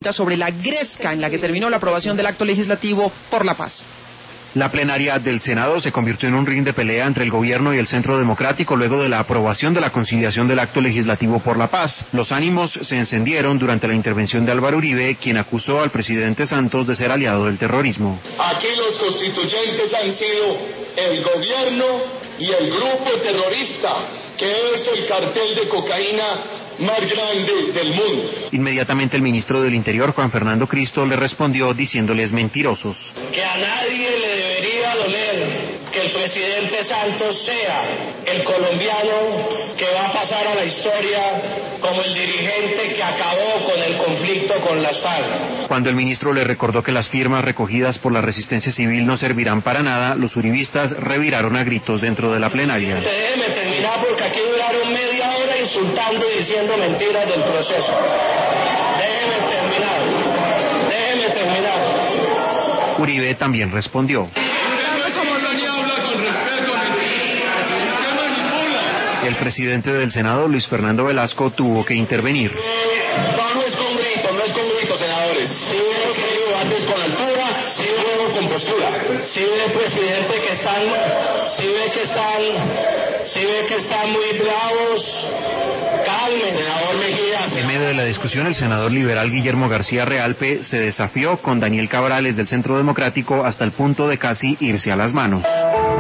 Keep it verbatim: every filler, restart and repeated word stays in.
sobre la gresca en la que terminó la aprobación del acto legislativo por la paz. La plenaria del Senado se convirtió en un ring de pelea entre el gobierno y el Centro Democrático luego de la aprobación de la conciliación del acto legislativo por la paz. Los ánimos se encendieron durante la intervención de Álvaro Uribe, quien acusó al presidente Santos de ser aliado del terrorismo. Aquí los constituyentes han sido el gobierno y el grupo terrorista, que es el cartel de cocaína más grande del mundo. Inmediatamente el ministro del Interior, Juan Fernando Cristo, le respondió diciéndoles mentirosos. Que a nadie le debería doler que el presidente Santos sea el colombiano que va a pasar a la historia como el dirigente que acabó con el conflicto con las FARC. Cuando el ministro le recordó que las firmas recogidas por la resistencia civil no servirán para nada, los uribistas reviraron a gritos dentro de la plenaria. Déjeme terminar porque aquí duraron media hora insultando y diciendo mentiras del proceso. Déjeme terminar. Déjeme terminar. Uribe también respondió. El presidente del Senado, Luis Fernando Velasco, tuvo que intervenir. No, no es con grito, no es con grito, senadores. Si hemos tenido debates con altura, si luego con postura. Si ve, presidente, que están, si ve que están, si ve que están muy bravos, calmen. Senador Mejía. En medio de la discusión, el senador liberal Guillermo García Realpe se desafió con Daniel Cabrales del Centro Democrático hasta el punto de casi irse a las manos.